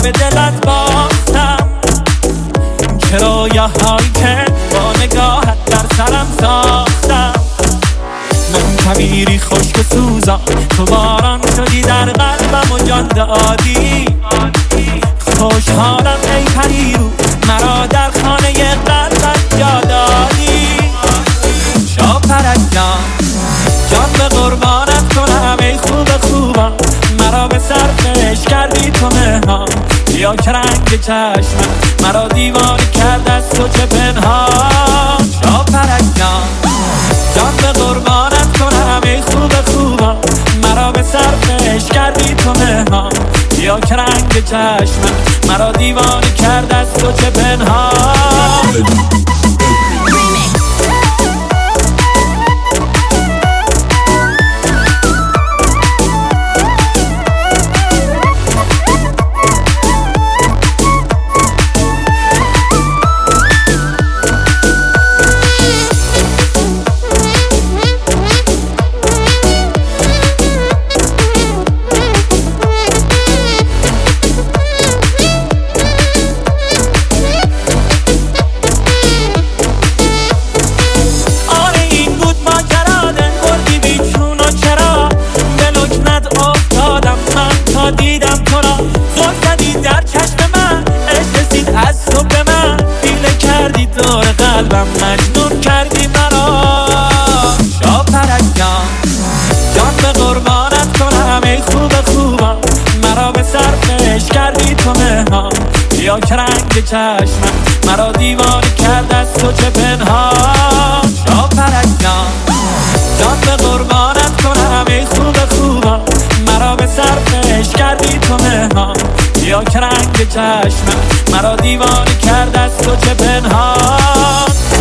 به دلت باختم، چرا یه هایی که با نگاهت در سرم ساختم. من کبیری خشک و سوزان، تو باران شدی در قلبم و جان دادی. خوشحالم ای پریرو، مرا در خانه قلبت جا دادی. شاپرک جان، جان به قربانت کنم ای خوب خوبم، مرا به سرفش کردی تو مهمان. یا که رنگ چشمم مرا دیوانه کرد از تو چه پنهان. شاپرک جان، جان به قربانت کنم ای خوب خوبم، مرا به سرفش کردی تو مهمان. یا که رنگ چشمم مرا دیوانه کرد از تو چه پنهان. دیدم تو را زل زدی در چشم من، عشق رسید از تو به من، دیله کردی دور قلبم، مجنون کردی مرا. شاپرک جان، جان به قربانت کنم ای خوب خوبم، مرا به سرفش کردی تو مهمان. یا که رنگ چشمم مرا دیوانه کرد از تو چه پنهان. شاپرک جان، جان به قربانت کنم ای خوب خوبم، مرا به سرفش کردی تو مهمان. یا که رنگ چشمم مرا دیوانه کرد از تو چه پنهان.